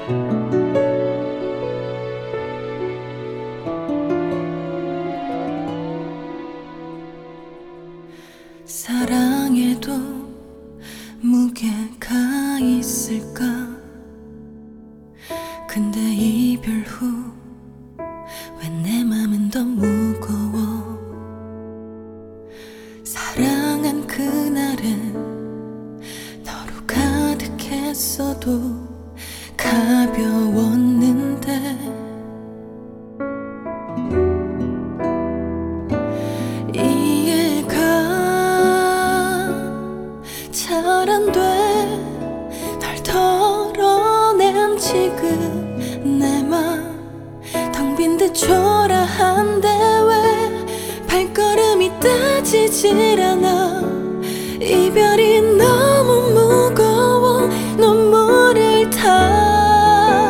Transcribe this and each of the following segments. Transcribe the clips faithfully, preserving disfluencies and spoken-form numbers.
사랑에도 무게가 있을까? 근데 이별 후 왜 내 맘은 더 무거워? 사랑한 그날은 너로 가득했어도 가벼웠는데 이해가 잘 안 돼. 널 덜어낸 지금 내 맘 텅 빈 듯 초라한데 왜 발걸음이 따지질 않아. 이별이 너무 무거워 눈물을 다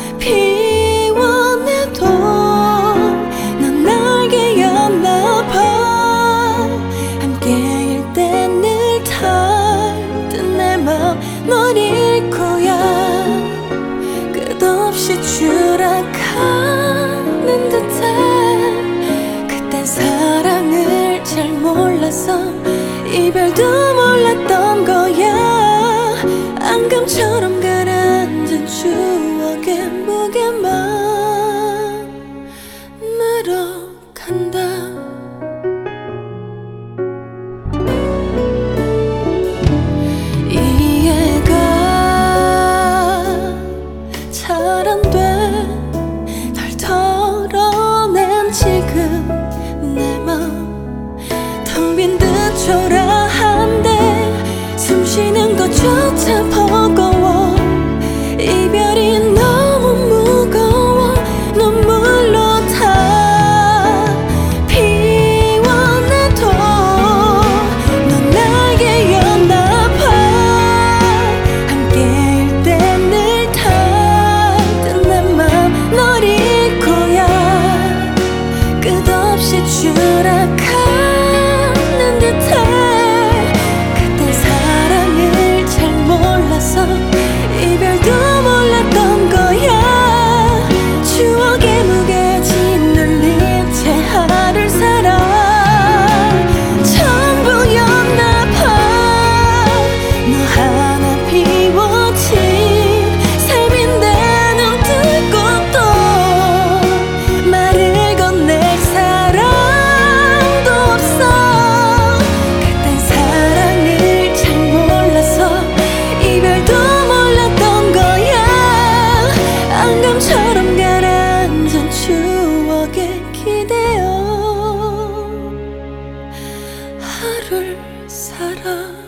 피워내도 넌 날 개였나 봐. 함께일 때 늘 닿던 내 맘 널 잃고야 끝없이 추락하는 듯해. 그땐 사랑을 잘 몰라서 이별도 몰랐던 거야. 앙금처럼 가라앉은 추억의 무게만 늘어간다. 이해가 잘 안 돼. 널 덜어낸 지금 내 맘 텅 빈 듯 초라한데 숨 쉬는 것조차 버거워. 이별이 너무 무거워 눈물로 다 피워내도 넌 나에게였나 봐. 함께일 때 늘 닿던 내 맘 널 잃고야 끝없이 추락하는 듯해. 그때 사랑을 잘 몰라서 이별도 몰랐던 거야. 추억의 무게 짓눌린 채 하루를 살아. 전부였나 봐. 너 하나 피워진 삶인데 눈 뜨고 또 말을 건넬 사람도 없어. 그땐 사랑을 잘 몰라서 이별도 몰랐던 거야. 앙금처럼 가라앉은 추억에 기대어 하루를 살아.